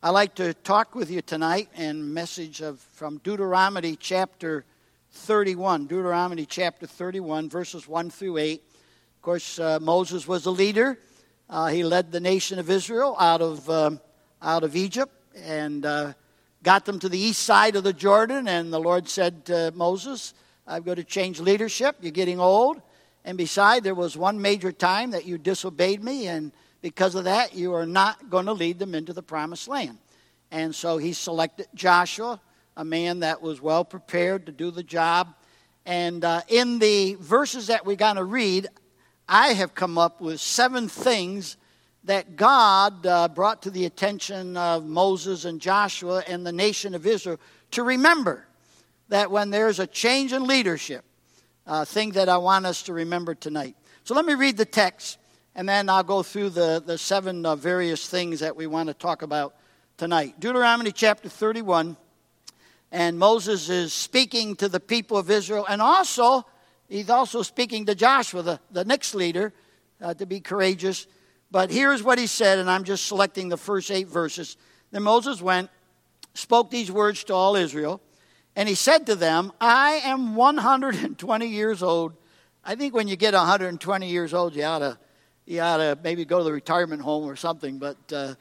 I'd like to talk with you tonight and message from Deuteronomy chapter 31. Deuteronomy chapter 31, verses 1 through 8. Of course, Moses was a leader. He led the nation of Israel out of Egypt and got them to the east side of the Jordan. And the Lord said to Moses, I'm going to change leadership. You're getting old. And beside, there was one major time that you disobeyed me, and because of that, you are not going to lead them into the promised land. And so he selected Joshua, a man that was well prepared to do the job. And in the verses that we're going to read, I have come up with 7 things that God brought to the attention of Moses and Joshua and the nation of Israel to remember that when there's a change in leadership, thing that I want us to remember tonight. So let me read the text, and then I'll go through the 7 various things that we want to talk about tonight. Deuteronomy chapter 31, and Moses is speaking to the people of Israel, and he's also speaking to Joshua, the next leader, to be courageous. But here's what he said, and I'm just selecting the first 8 verses. Then Moses went, spoke these words to all Israel, and he said to them, I am 120 years old. I think when you get 120 years old, you ought to maybe go to the retirement home or something. But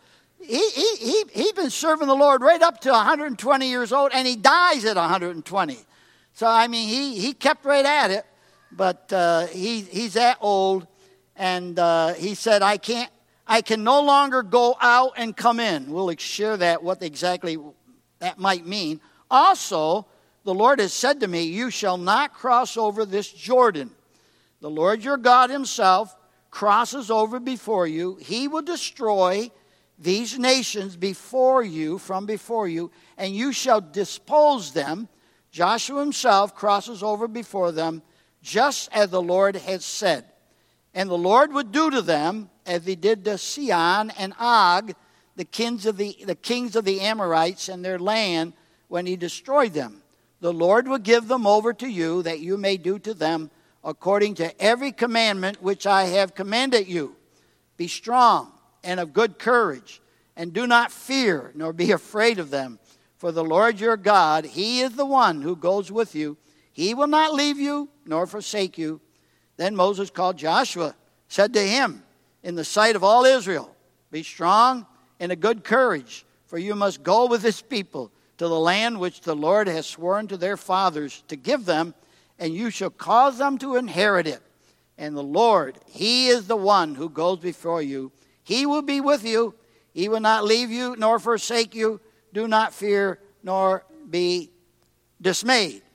he's been serving the Lord right up to 120 years old, and he dies at 120. So, I mean, he kept right at it, but he's that old. And he said, I can no longer go out and come in. We'll share that, what exactly that might mean. Also, the Lord has said to me, you shall not cross over this Jordan. The Lord your God himself crosses over before you. He will destroy these nations from before you, and you shall dispose them. Joshua himself crosses over before them, just as the Lord has said. And the Lord would do to them as he did to Sihon and Og, the kings of the Amorites and their land, when he destroyed them. The Lord will give them over to you, that you may do to them according to every commandment which I have commanded you. Be strong and of good courage, and do not fear, nor be afraid of them. For the Lord your God, he is the one who goes with you. He will not leave you, nor forsake you. Then Moses called Joshua, said to him, in the sight of all Israel, be strong and of good courage, for you must go with this people to the land which the Lord has sworn to their fathers to give them, and you shall cause them to inherit it. And the Lord, he is the one who goes before you. He will be with you. He will not leave you nor forsake you. Do not fear nor be dismayed.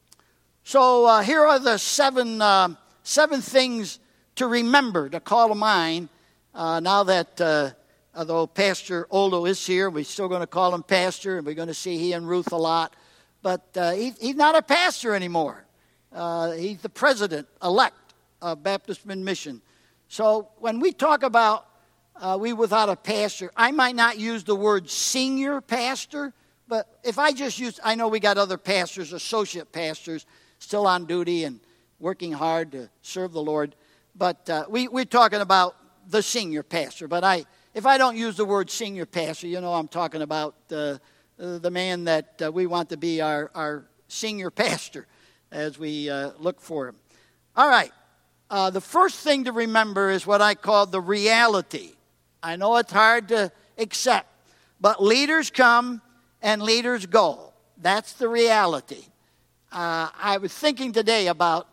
So here are the 7 things to remember, to call to mind, now that although Pastor Oldo is here, we're still going to call him Pastor, and we're going to see he and Ruth a lot. But he's not a pastor anymore. He's the president-elect of Baptist Mission. So when we talk about we without a pastor, I might not use the word senior pastor, but if I just use, I know we got other pastors, associate pastors, still on duty and working hard to serve the Lord. But we're talking about the senior pastor. But if I don't use the word senior pastor, I'm talking about the man that we want to be our senior pastor as we look for him. All right. The first thing to remember is what I call the reality. I know it's hard to accept, but leaders come and leaders go. That's the reality. I was thinking today about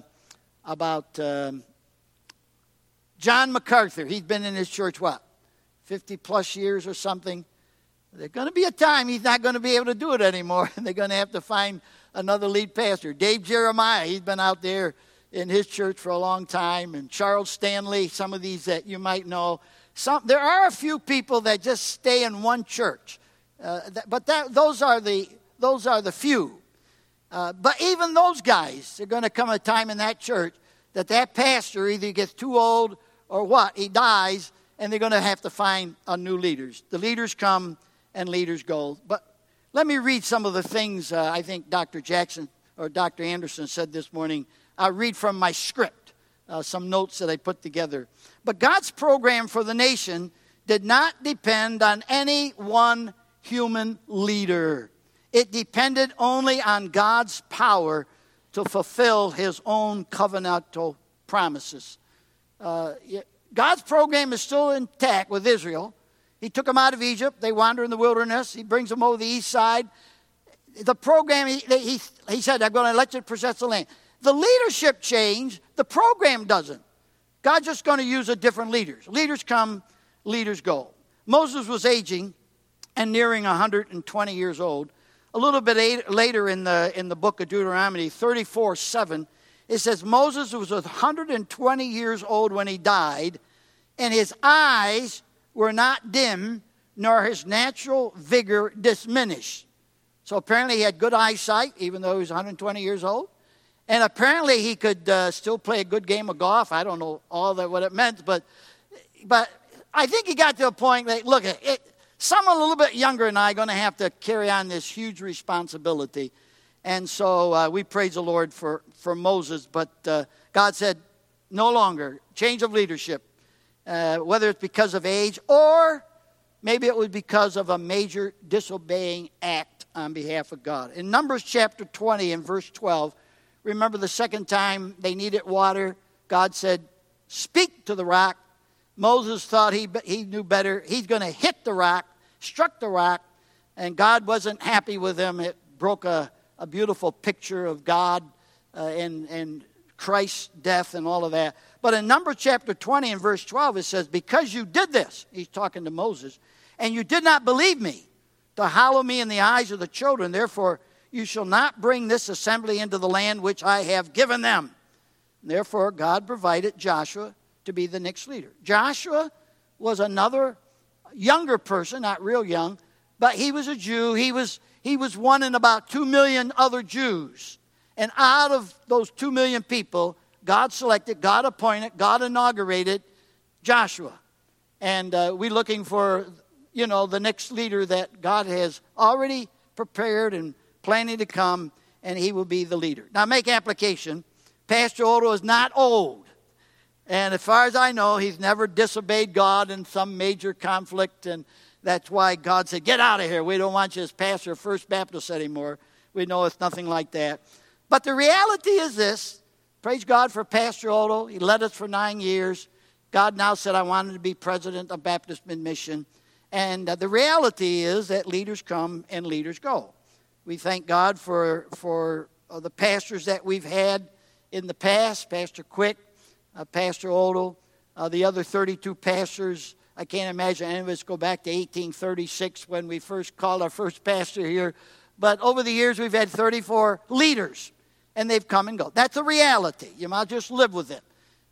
John MacArthur. He's been in his church, 50 plus years or something. There's going to be a time he's not going to be able to do it anymore, and they're going to have to find another lead pastor. Dave Jeremiah, he's been out there in his church for a long time, and Charles Stanley, some of these that you might know. There are a few people that just stay in one church, but those are the few. But even those guys, they're going to come a time in that church that pastor either gets too old or he dies, and they're going to have to find new leaders. The leaders come and leaders go. But let me read some of the things I think Dr. Jackson or Dr. Anderson said this morning. I'll read from my script, some notes that I put together. But God's program for the nation did not depend on any one human leader. It depended only on God's power to fulfill his own covenantal promises. God's program is still intact with Israel. He took them out of Egypt. They wander in the wilderness. He brings them over the east side. The program, he said, I'm going to let you possess the land. The leadership changed. The program doesn't. God's just going to use a different leaders. Leaders come, leaders go. Moses was aging and nearing 120 years old. A little bit later in the book of Deuteronomy 34:7, it says, Moses was 120 years old when he died, and his eyes were not dim, nor his natural vigor diminished. So apparently he had good eyesight, even though he was 120 years old. And apparently he could still play a good game of golf. I don't know all that what it meant, but I think he got to a point that, look, someone a little bit younger than I going to have to carry on this huge responsibility. And so we praise the Lord for Moses. But God said, no longer, change of leadership, whether it's because of age or maybe it was because of a major disobeying act on behalf of God. In Numbers chapter 20 and verse 12, remember the second time they needed water, God said, speak to the rock. Moses thought he knew better. He's going to hit the rock, struck the rock, and God wasn't happy with him. It broke a beautiful picture of God and Christ's death and all of that. But in Numbers chapter 20 and verse 12, it says, because you did this, he's talking to Moses, and you did not believe me to hallow me in the eyes of the children, therefore you shall not bring this assembly into the land which I have given them. And therefore God provided Joshua to be the next leader. Joshua was another younger person, not real young, but he was a Jew. He was one in about 2 million other Jews. And out of those 2 million people, God selected, God appointed, God inaugurated Joshua. And we're looking for, the next leader that God has already prepared and planning to come, and he will be the leader. Now, make application. Pastor Odo is not old. And as far as I know, he's never disobeyed God in some major conflict, and that's why God said, get out of here. We don't want you as pastor of First Baptist anymore. We know it's nothing like that. But the reality is this. Praise God for Pastor Odo. He led us for 9 years. God now said I wanted to be president of Baptist Mid-Mission. And the reality is that leaders come and leaders go. We thank God for the pastors that we've had in the past, Pastor Quick, Pastor Odo, the other 32 pastors. I can't imagine any of us go back to 1836 when we first called our first pastor here. But over the years, we've had 34 leaders, and they've come and go. That's a reality. You might just live with it.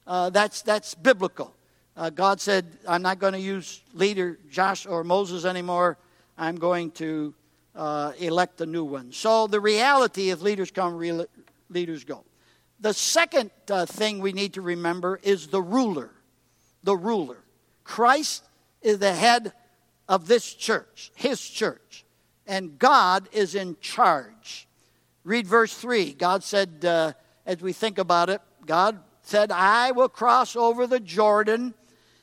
That's biblical. God said, I'm not going to use leader Josh or Moses anymore. I'm going to elect a new one. So the reality is leaders come, leaders go. The second thing we need to remember is the ruler. The ruler. Christ is the head of this church, his church. And God is in charge. Read verse 3. God said, as we think about it, God said, I will cross over the Jordan.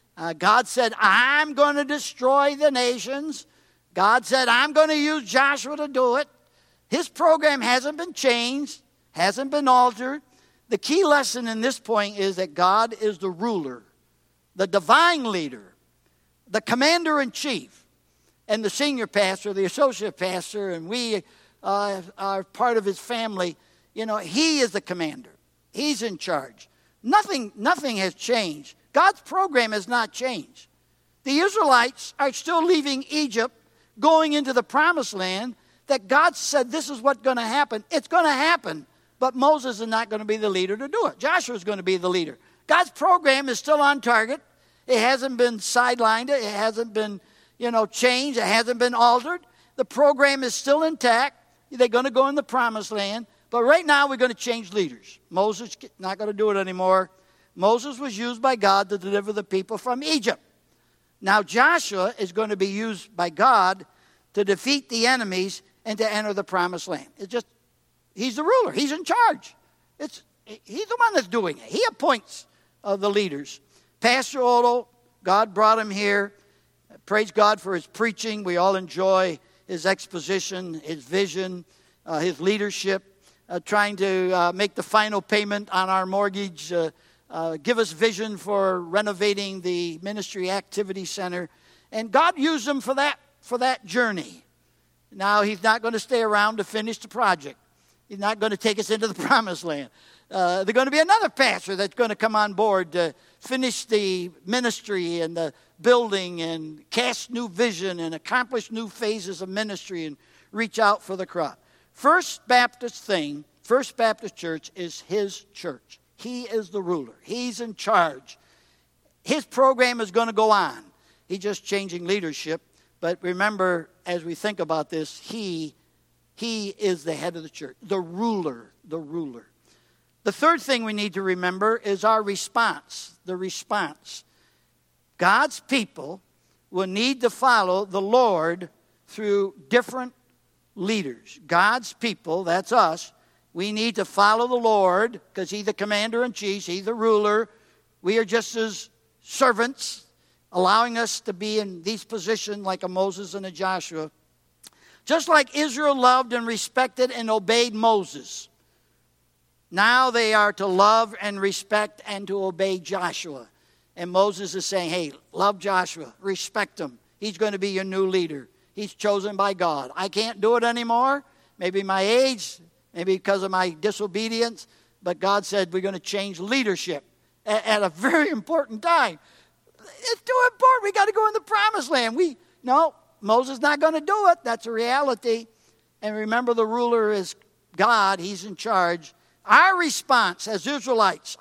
God said, I'm going to destroy the nations. God said, I'm going to use Joshua to do it. His program hasn't been changed, hasn't been altered. The key lesson in this point is that God is the ruler, the divine leader, the commander-in-chief, and the senior pastor, the associate pastor, and we are part of his family. He is the commander. He's in charge. Nothing has changed. God's program has not changed. The Israelites are still leaving Egypt, going into the promised land that God said this is what's going to happen. It's going to happen, but Moses is not going to be the leader to do it. Joshua is going to be the leader. God's program is still on target. It hasn't been sidelined. It hasn't been, changed. It hasn't been altered. The program is still intact. They're going to go in the promised land. But right now we're going to change leaders. Moses is not going to do it anymore. Moses was used by God to deliver the people from Egypt. Now Joshua is going to be used by God to defeat the enemies and to enter the promised land. He's the ruler. He's in charge. He's the one that's doing it. He appoints the leaders. Pastor Odo, God brought him here. Praise God for his preaching. We all enjoy his exposition, his vision, his leadership, trying to make the final payment on our mortgage, give us vision for renovating the Ministry Activity Center. And God used him for that journey. Now, he's not going to stay around to finish the project. He's not going to take us into the promised land. There's going to be another pastor that's going to come on board to finish the ministry and the building and cast new vision and accomplish new phases of ministry and reach out for the crowd. First Baptist Church is his church. He is the ruler. He's in charge. His program is going to go on. He's just changing leadership. But remember, as we think about this, he is the head of the church, the ruler. The third thing we need to remember is our response, the response. God's people will need to follow the Lord through different leaders. God's people, that's us, we need to follow the Lord because he's the commander-in-chief, he's the ruler. We are just his servants, allowing us to be in these positions like a Moses and a Joshua. Just like Israel loved and respected and obeyed Moses, now they are to love and respect and to obey Joshua. And Moses is saying, hey, love Joshua, respect him. He's going to be your new leader. He's chosen by God. I can't do it anymore. Maybe my age, maybe because of my disobedience. But God said we're going to change leadership at a very important time. It's too important. We got to go in the promised land. No, Moses is not going to do it. That's a reality. And remember, the ruler is God. He's in charge. Our response as Israelites,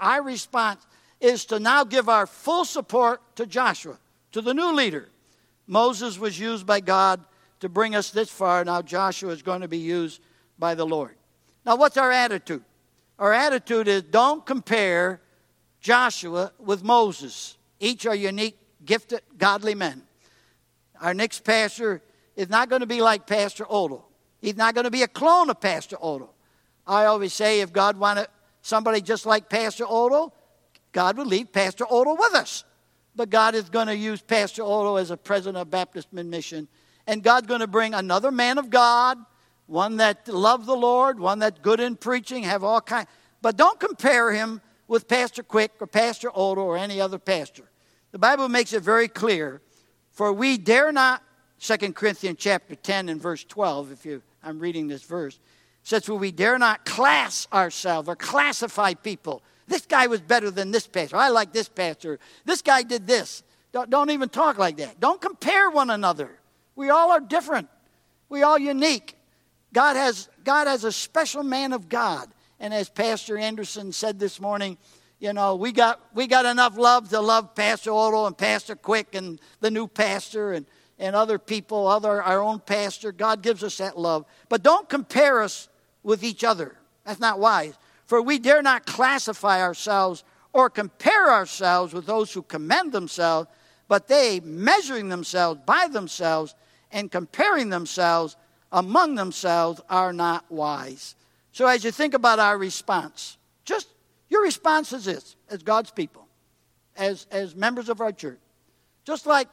is to now give our full support to Joshua, to the new leader. Moses was used by God to bring us this far. Now Joshua is going to be used by the Lord. Now what's our attitude? Our attitude is don't compare Joshua with Moses. Each are unique, gifted, godly men. Our next pastor is not going to be like Pastor Odell. He's not going to be a clone of Pastor Odell. I always say if God wanted somebody just like Pastor Odell, God would leave Pastor Odell with us. But God is going to use Pastor Odell as a president of Baptist Mission. And God's going to bring another man of God, one that loves the Lord, one that's good in preaching, have all kinds. But don't compare him with Pastor Quick or Pastor Odell or any other pastor. The Bible makes it very clear, for we dare not, 2 Corinthians chapter 10 and verse 12, I'm reading this verse, says, for we dare not class ourselves or classify people. This guy was better than this pastor. I like this pastor. This guy did this. Don't even talk like that. Don't compare one another. We all are different. We all unique. God has a special man of God. And as Pastor Anderson said this morning, we got enough love to love Pastor Odell and Pastor Quick and the new pastor and other people, our own pastor. God gives us that love. But don't compare us with each other. That's not wise. For we dare not classify ourselves or compare ourselves with those who commend themselves, but they, measuring themselves by themselves and comparing themselves among themselves, are not wise. So as you think about our response, just your response is this, as God's people, as members of our church. Just like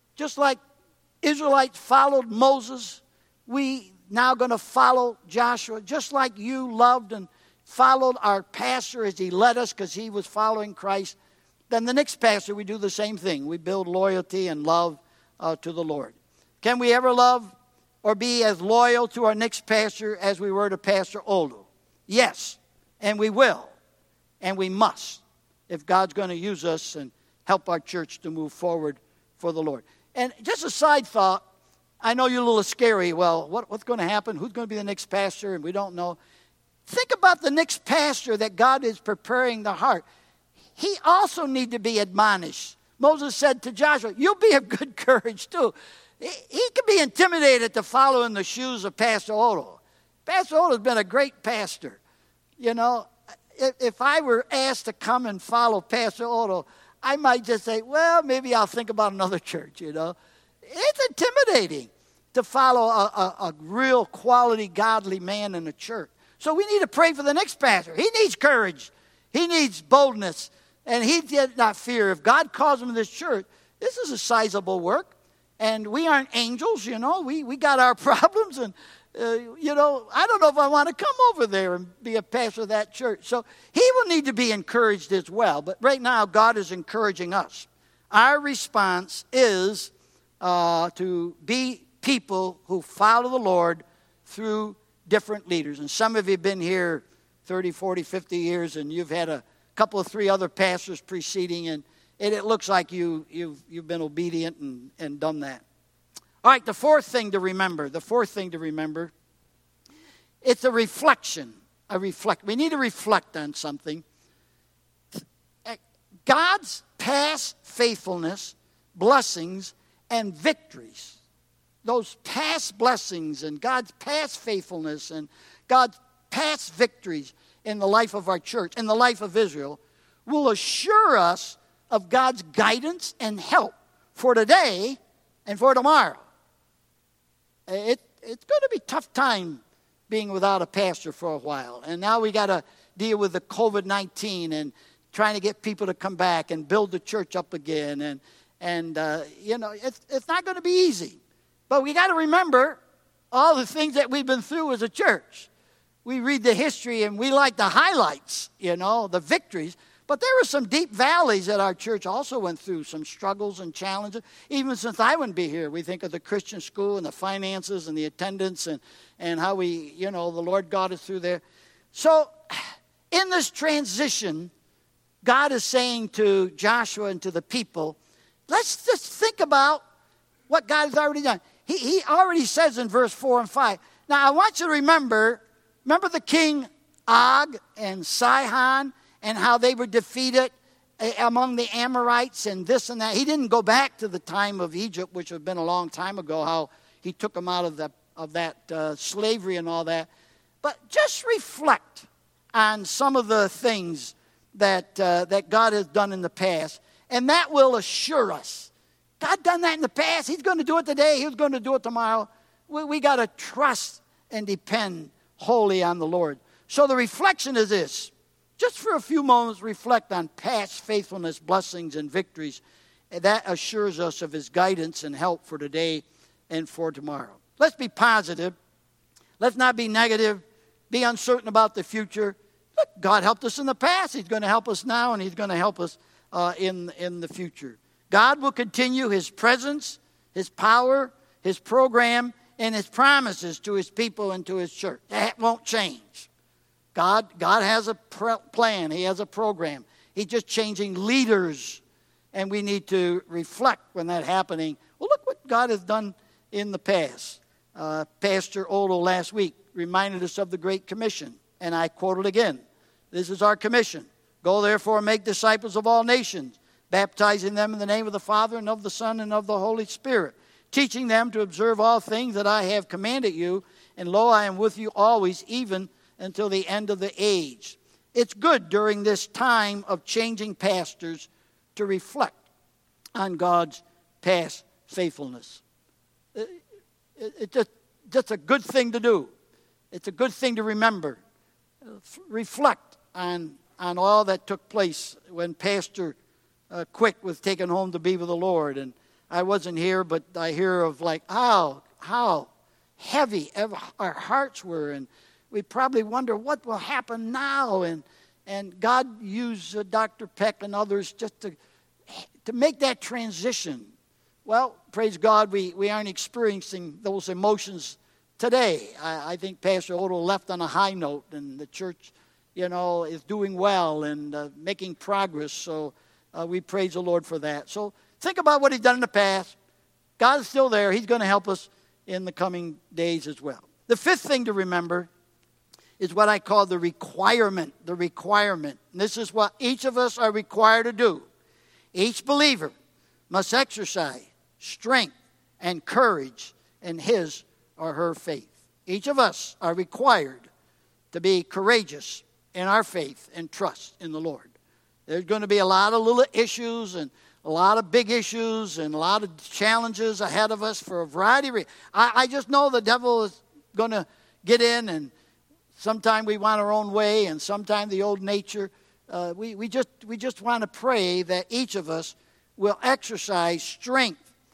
Israelites followed Moses, we now going to follow Joshua. Just like you loved and followed our pastor as he led us because he was following Christ, then the next pastor, we do the same thing. We build loyalty and love to the Lord. Can we ever love or be as loyal to our next pastor as we were to Pastor Odell? Yes, and we will, and we must, if God's going to use us and help our church to move forward for the Lord. And just a side thought, I know you're a little scary. Well, what's going to happen? Who's going to be the next pastor? And we don't know. Think about the next pastor that God is preparing the heart. He also need to be admonished. Moses said to Joshua, you'll be of good courage too. He could be intimidated to follow in the shoes of Pastor Odell. Pastor Odell has been a great pastor. If I were asked to come and follow Pastor Odell, I might just say, well, maybe I'll think about another church, It's intimidating to follow a real quality, godly man in a church. So we need to pray for the next pastor. He needs courage. He needs boldness. And he did not fear. If God calls him to this church, this is a sizable work. And we aren't angels, We got our problems. And, I don't know if I want to come over there and be a pastor of that church. So he will need to be encouraged as well. But right now, God is encouraging us. Our response is to be people who follow the Lord through different leaders. And some of you have been here 30, 40, 50 years, and you've had a couple of 3 other pastors preceding, and it looks like you've been obedient and done that. All right, the fourth thing to remember, it's a reflection. We need to reflect on something. God's past faithfulness, blessings, and victories. Those past blessings and God's past faithfulness and God's past victories in the life of our church, in the life of Israel, will assure us of God's guidance and help for today and for tomorrow. It's going to be a tough time being without a pastor for a while. And now we got to deal with the COVID-19 and trying to get people to come back and build the church up again. And it's not going to be easy. But we got to remember all the things that we've been through as a church. We read the history and we like the highlights, the victories. But there were some deep valleys that our church also went through, some struggles and challenges. Even since I wouldn't be here, we think of the Christian school and the finances and the attendance and how we, the Lord got us through there. So in this transition, God is saying to Joshua and to the people, let's just think about what God has already done. He already says in verse 4 and 5. Now, I want you to remember the king Og and Sihon and how they were defeated among the Amorites and this and that. He didn't go back to the time of Egypt, which had been a long time ago, how he took them out of that slavery and all that. But just reflect on some of the things that God has done in the past, and that will assure us. God done that in the past. He's going to do it today. He's going to do it tomorrow. We got to trust and depend wholly on the Lord. So the reflection is this. Just for a few moments, reflect on past faithfulness, blessings, and victories. And that assures us of his guidance and help for today and for tomorrow. Let's be positive. Let's not be negative. Be uncertain about the future. Look, God helped us in the past. He's going to help us now, and he's going to help us in the future. God will continue his presence, his power, his program, and his promises to his people and to his church. That won't change. God has a plan. He has a program. He's just changing leaders, and we need to reflect when that's happening. Well, look what God has done in the past. Pastor Odo last week reminded us of the Great Commission, and I quote it again. This is our commission. Go therefore and make disciples of all nations, baptizing them in the name of the Father and of the Son and of the Holy Spirit, teaching them to observe all things that I have commanded you, and lo, I am with you always, even until the end of the age. It's good during this time of changing pastors to reflect on God's past faithfulness. It's just a good thing to do. It's a good thing to remember. Reflect on all that took place when Pastor Quick was taken home to be with the Lord. And I wasn't here, but I hear of how heavy our hearts were, and we probably wonder what will happen now. And God used Dr. Peck and others just to make that transition. Well, praise God, we aren't experiencing those emotions today. I think Pastor Odo left on a high note, and the church, is doing well and making progress. So we praise the Lord for that. So think about what he's done in the past. God is still there. He's going to help us in the coming days as well. The fifth thing to remember is what I call the requirement. The requirement. And this is what each of us are required to do. Each believer must exercise strength and courage in his or her faith. Each of us are required to be courageous in our faith and trust in the Lord. There's going to be a lot of little issues and a lot of big issues and a lot of challenges ahead of us for a variety of reasons. I just know the devil is going to get in, and sometimes we want our own way, and sometimes the old nature. We just want to pray that each of us will exercise strength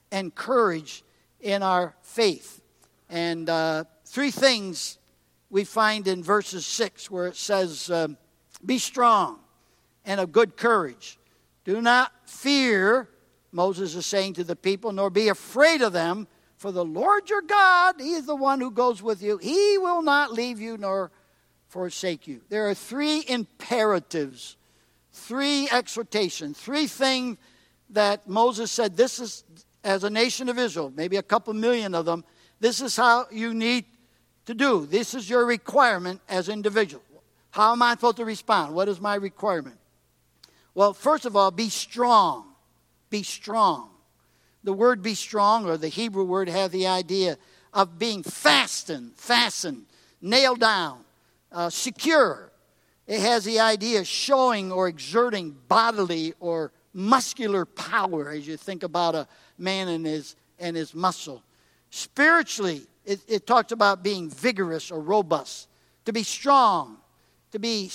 and courage in our faith. And three things we find in verses 6 where it says, be strong and of good courage. Do not fear, Moses is saying to the people, nor be afraid of them, for the Lord your God, He is the one who goes with you. He will not leave you nor forsake you. There are three imperatives, three exhortations, three things that Moses said, this is, as a nation of Israel, maybe a couple million of them, this is how you need to do. This is your requirement as individual. How am I supposed to respond? What is my requirement? Well, first of all, be strong. Be strong. The word be strong, or the Hebrew word, has the idea of being fastened, nailed down, secure. It has the idea of showing or exerting bodily or muscular power, as you think about a man and his muscle. Spiritually, it talks about being vigorous or robust, to be strong, to be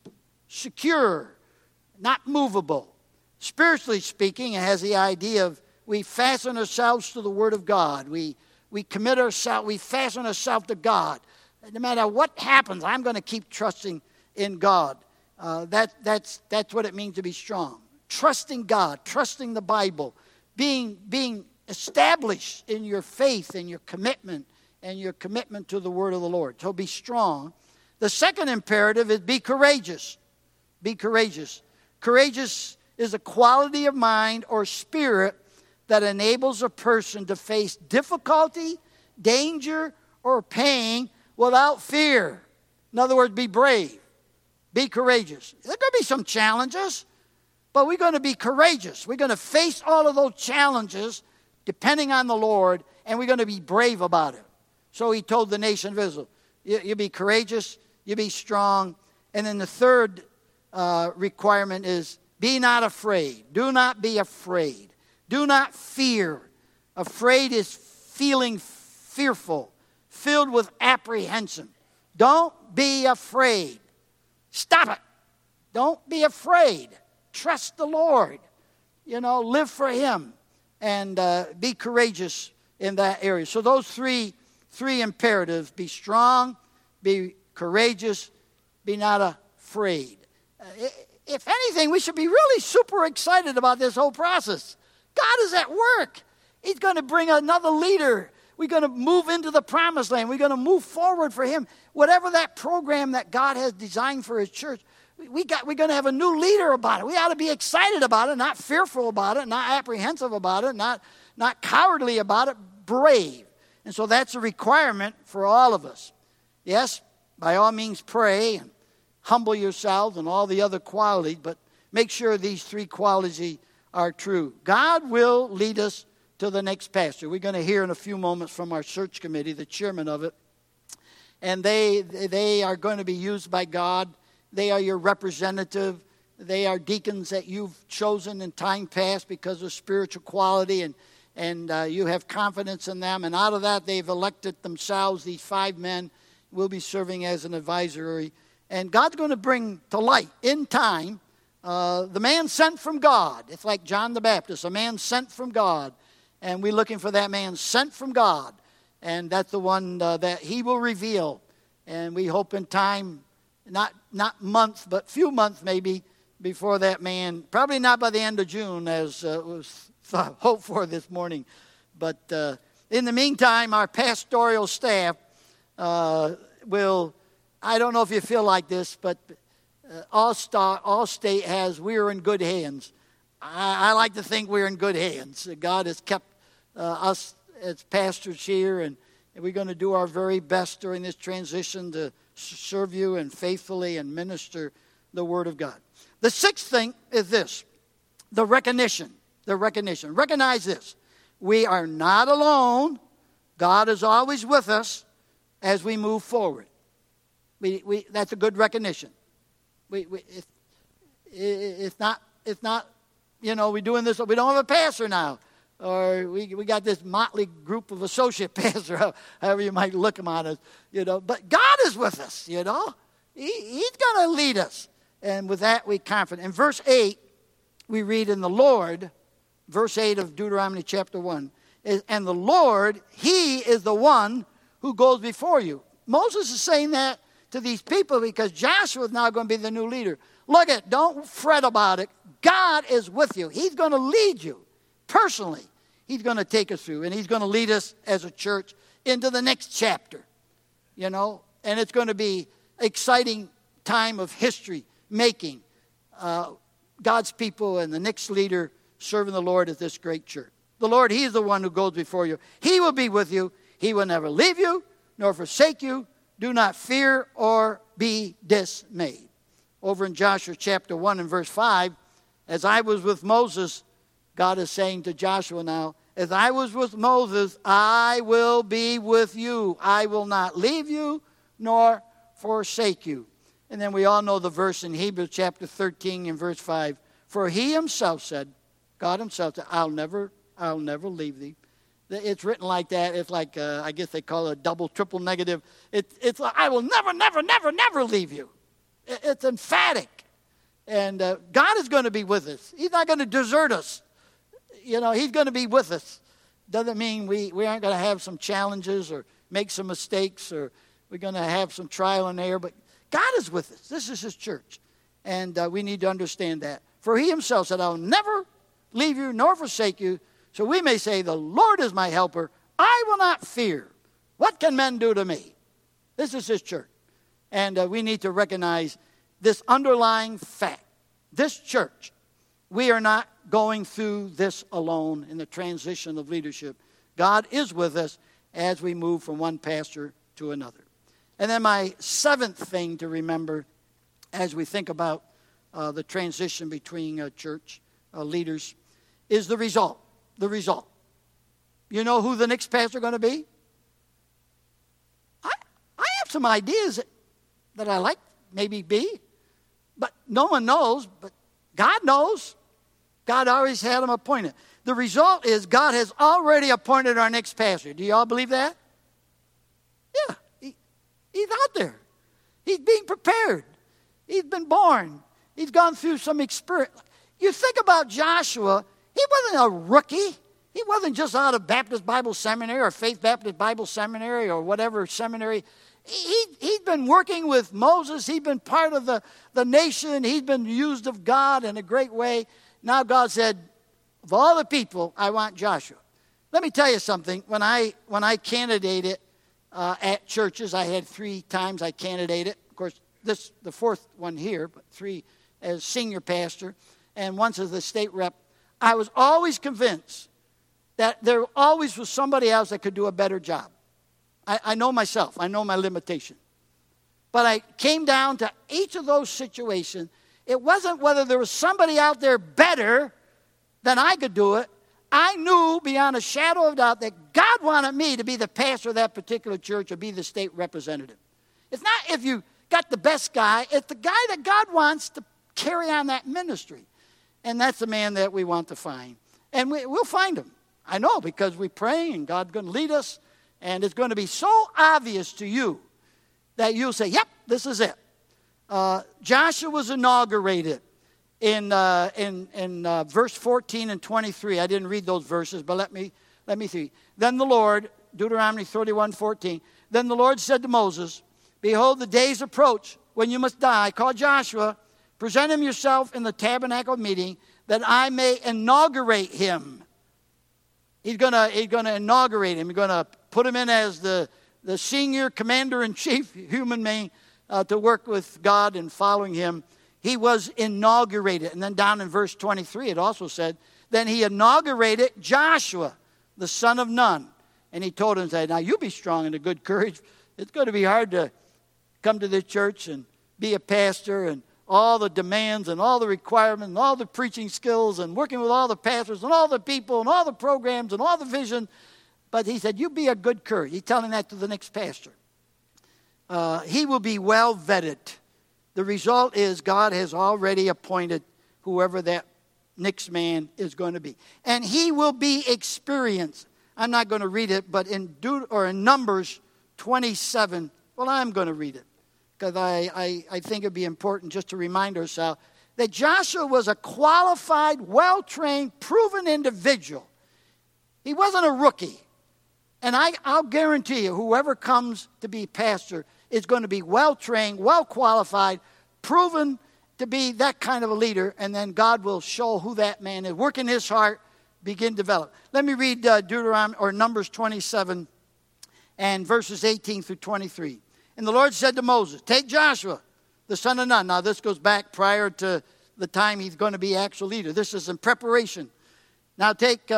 secure, not movable. Spiritually speaking, it has the idea of we fasten ourselves to the Word of God. We commit ourselves, we fasten ourselves to God. No matter what happens, I'm going to keep trusting in God. That's what it means to be strong. Trusting God, trusting the Bible, being established in your faith and your commitment to the Word of the Lord. So be strong. The second imperative is be courageous. Be courageous. Courageous is a quality of mind or spirit that enables a person to face difficulty, danger, or pain without fear. In other words, be brave. Be courageous. There are going to be some challenges, but we're going to be courageous. We're going to face all of those challenges depending on the Lord, and we're going to be brave about it. So he told the nation of Israel, you be courageous, you be strong. And then the third requirement is be not afraid. Do not be afraid. Do not fear. Afraid is feeling fearful, filled with apprehension. Don't be afraid. Stop it. Don't be afraid. Trust the Lord. Live for Him and be courageous in that area. So those three imperatives: be strong, be courageous, be not afraid. If anything, we should be really super excited about this whole process. God is at work. He's going to bring another leader. We're going to move into the promised land. We're going to move forward for Him. Whatever that program that God has designed for His church, we're going to have a new leader about it. We ought to be excited about it, not fearful about it, not apprehensive about it, not cowardly about it, brave. And so that's a requirement for all of us. Yes, by all means pray and humble yourselves and all the other qualities, but make sure these three qualities are true. God will lead us to the next pastor. We're going to hear in a few moments from our search committee, the chairman of it. And they are going to be used by God. They are your representative. They are deacons that you've chosen in time past because of spiritual quality, and you have confidence in them. And out of that, they've elected themselves. These 5 men will be serving as an advisory. And God's going to bring to light in time the man sent from God. It's like John the Baptist, a man sent from God. And we're looking for that man sent from God. And that's the one that He will reveal. And we hope in time, not months, but few months maybe, before that man, probably not by the end of June as was hoped for this morning. But in the meantime, our pastoral staff will, I don't know if you feel like this, but Allstate has, we're in good hands. I like to think we're in good hands. God has kept us as pastors here, and we're going to do our very best during this transition to serve you and faithfully and minister the Word of God. The sixth thing is this, the recognition. Recognize this. We are not alone. God is always with us as we move forward. That's a good recognition. It's not, we're doing this, we don't have a pastor now. Or we got this motley group of associate pastors, however you might look them on us, But God is with us, He's going to lead us. And with that, we're confident. In verse 8, we read in the Lord, verse 8 of Deuteronomy chapter 1, And the Lord, He is the one who goes before you. Moses is saying that to these people because Joshua is now going to be the new leader. Look at, don't fret about it. God is with you. He's going to lead you personally. He's going to take us through, and He's going to lead us as a church into the next chapter, you know. And it's going to be exciting time of history making. God's people and the next leader serving the Lord at this great church. The Lord, He is the one who goes before you. He will be with you. He will never leave you nor forsake you. Do not fear or be dismayed. Over in Joshua chapter 1 and verse 5, as I was with Moses, God is saying to Joshua now, as I was with Moses, I will be with you. I will not leave you nor forsake you. And then we all know the verse in Hebrews chapter 13 and verse 5. For He Himself said, God Himself said, I'll never leave thee. It's written like that. It's like, I guess they call it a double, triple negative. It's like, I will never, never, never, never leave you. It's emphatic. And God is going to be with us. He's not going to desert us. You know, He's going to be with us. Doesn't mean we aren't going to have some challenges or make some mistakes or we're going to have some trial and error. But God is with us. This is His church. And we need to understand that. For He Himself said, I'll never leave you nor forsake you. So we may say, the Lord is my helper. I will not fear. What can men do to me? This is His church. And we need to recognize this underlying fact. This church, we are not going through this alone in the transition of leadership. God is with us as we move from one pastor to another. And then my seventh thing to remember as we think about the transition between church leaders is the result. The result. You know who the next pastor is going to be? I have some ideas that I like maybe be, but no one knows, but God knows. God always had him appointed. The result is God has already appointed our next pastor. Do you all believe that? Yeah, he's out there. He's being prepared. He's been born. He's gone through some experience. You think about Joshua. He wasn't a rookie. He wasn't just out of Baptist Bible Seminary or Faith Baptist Bible Seminary or whatever seminary. He'd been working with Moses. He'd been part of the nation. He'd been used of God in a great way. Now God said, of all the people, I want Joshua. Let me tell you something. When I candidated at churches, I had 3 times I candidated. Of course, this the 4th one here, but 3 as senior pastor and once as the state rep. I was always convinced that there always was somebody else that could do a better job. I know myself. I know my limitation. But I came down to each of those situations. It wasn't whether there was somebody out there better than I could do it. I knew beyond a shadow of doubt that God wanted me to be the pastor of that particular church or be the state representative. It's not if you got the best guy. It's the guy that God wants to carry on that ministry. And that's the man that we want to find. And we'll find him. I know, because we pray and God's going to lead us. And it's going to be so obvious to you that you'll say, yep, this is it. Joshua was inaugurated in verse 14 and 23. I didn't read those verses, but let me see. Then the Lord, Deuteronomy 31:14. Then the Lord said to Moses, behold, the days approach when you must die. Call Joshua, present him yourself in the tabernacle meeting, that I may inaugurate him. He's going to inaugurate him. He's going to put him in as the senior commander-in-chief, human being, to work with God and following him. He was inaugurated. And then down in verse 23, it also said, then he inaugurated Joshua, the son of Nun. And he told him, now you be strong and of good courage. It's going to be hard to come to this church and be a pastor and all the demands and all the requirements and all the preaching skills and working with all the pastors and all the people and all the programs and all the vision. But he said, you be a good courage. He's telling that to the next pastor. He will be well vetted. The result is God has already appointed whoever that next man is going to be. And he will be experienced. I'm not going to read it, but in Numbers 27, well, I'm going to read it. Because I think it'd be important just to remind ourselves that Joshua was a qualified, well-trained, proven individual He wasn't a rookie. And I'll guarantee you, whoever comes to be pastor is going to be well-trained, well-qualified, proven to be that kind of a leader, and then God will show who that man is. Work in his heart, begin to develop. Let me read Deuteronomy or Numbers 27 and verses 18 through 23. And the Lord said to Moses, take Joshua, the son of Nun. Now this goes back prior to the time he's going to be actual leader. This is in preparation. Now take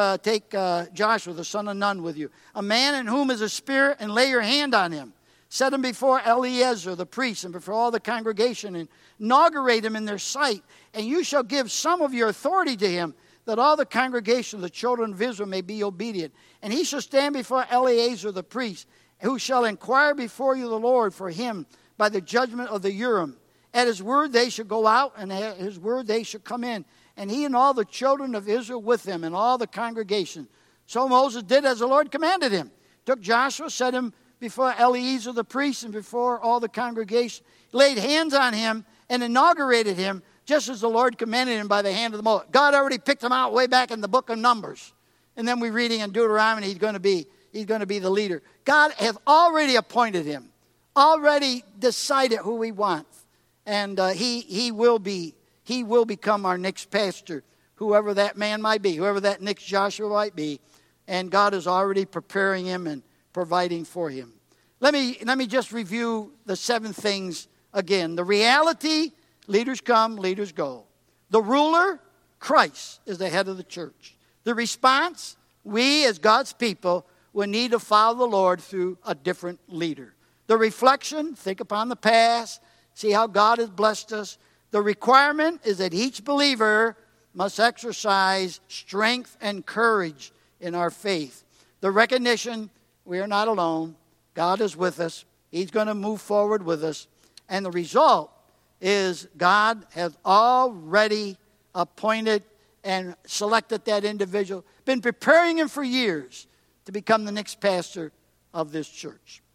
Joshua, the son of Nun, with you, a man in whom is a spirit, and lay your hand on him. Set him before Eleazar the priest and before all the congregation, and inaugurate him in their sight. And you shall give some of your authority to him, that all the congregation of the children of Israel may be obedient. And he shall stand before Eleazar the priest, who shall inquire before you the Lord for him by the judgment of the Urim. At his word they shall go out, and at his word they shall come in. And he and all the children of Israel with him, and all the congregation. So Moses did as the Lord commanded him. Took Joshua, set him before Eleazar the priest, and before all the congregation. Laid hands on him, and inaugurated him, just as the Lord commanded him by the hand of the Moses. God already picked him out way back in the book of Numbers. And then we're reading in Deuteronomy, he's going to be the leader. God has already appointed him, already decided who he wants. And he will become our next pastor, whoever that man might be, whoever that next Joshua might be. And God is already preparing him and providing for him. Let me just review the 7 things again. The reality, leaders come, leaders go. The ruler, Christ, is the head of the church. The response, we as God's people will need to follow the Lord through a different leader. The reflection, think upon the past, see how God has blessed us. The requirement is that each believer must exercise strength and courage in our faith. The recognition, we are not alone. God is with us. He's going to move forward with us. And the result is God has already appointed and selected that individual, been preparing him for years to become the next pastor of this church.